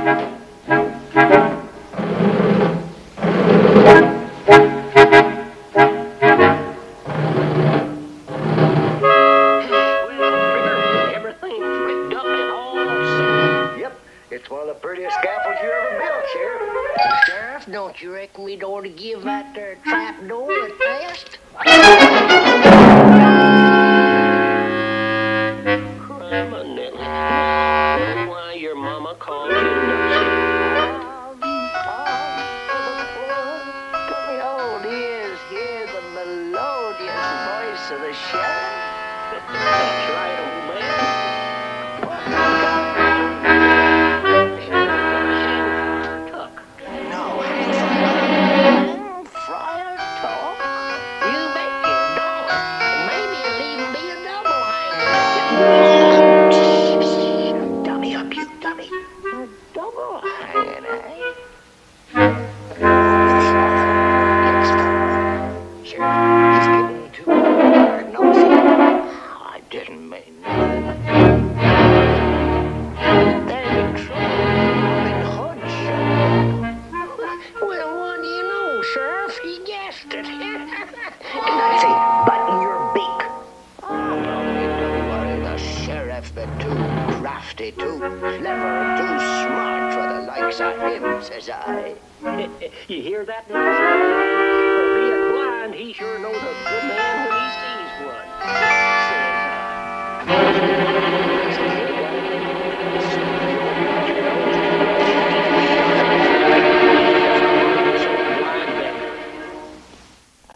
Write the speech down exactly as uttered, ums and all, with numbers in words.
It's one of the prettiest scaffolds you ever built, Sheriff. Sheriff, don't you reckon we'd ought to give that there trap door a test? Criminal. Why your mama called you Nosy? Come behold, ears, hear the melodious voice of the sheriff. That's right, old man. Dummy up, you dummy. A double hanging, eh? Sheriff, he's getting too hard nosy. I didn't mean that. There's a trouble in Hood, Sheriff. Well, what do you know, Sheriff? He guessed it. And I say, button your beak. Oh, don't worry, the sheriff been too crafty, too clever, too smart for the likes of him, says I. You hear that, Nosy? For being blind, he sure knows a good man.